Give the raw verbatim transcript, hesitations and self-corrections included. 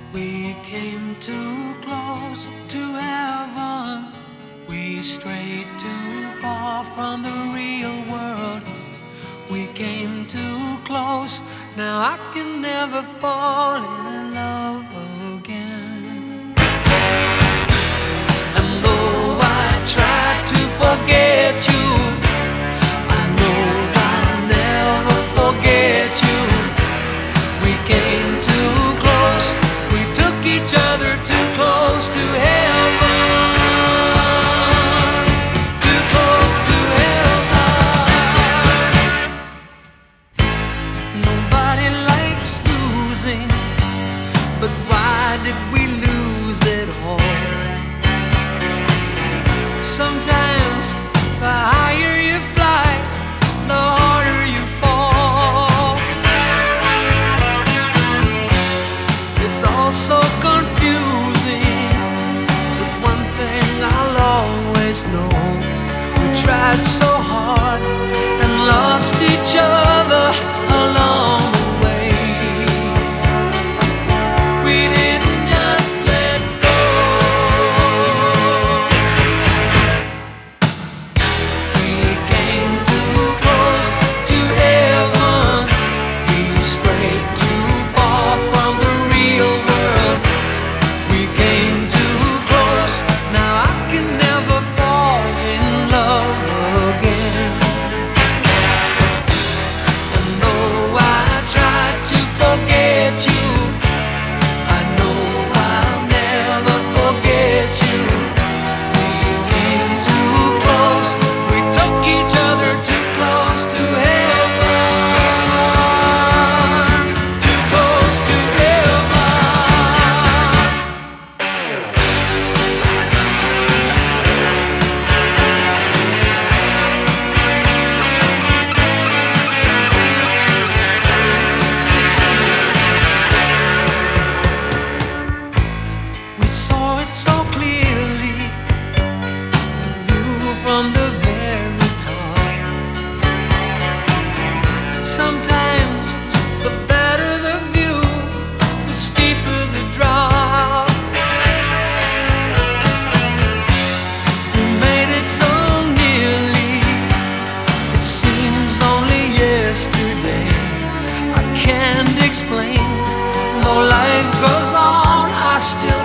We came too close to heaven. We strayed too far from the real world. We came too close. Now I can never fall in love again. And though I try to forget you, I know I'll never forget you. We came too close. We took each other too close to heaven. Too close to heaven. Nobody likes losing, but why did we lose it all? Sometimes the higher you fly, the harder you fall. It's all so confusing, but one thing I'll always know: we tried so hard and lost each other along the way. We didn't just let go. We came too close to heaven. We strayed too far from the real world. We came too close. Now I can never fall in love again. And though I tried to forget you, I know I'll never forget you. We came too close. We took each other too close to heaven. Too close to heaven. We saw it so clearly, the view from the very top. Sometimes the better the view, the steeper the drop. We made it so nearly, it seems only yesterday. I can't explain, though life goes on, I still